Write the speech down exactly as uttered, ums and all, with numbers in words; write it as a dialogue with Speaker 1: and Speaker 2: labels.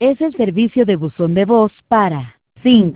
Speaker 1: Es el servicio de buzón de voz para cinco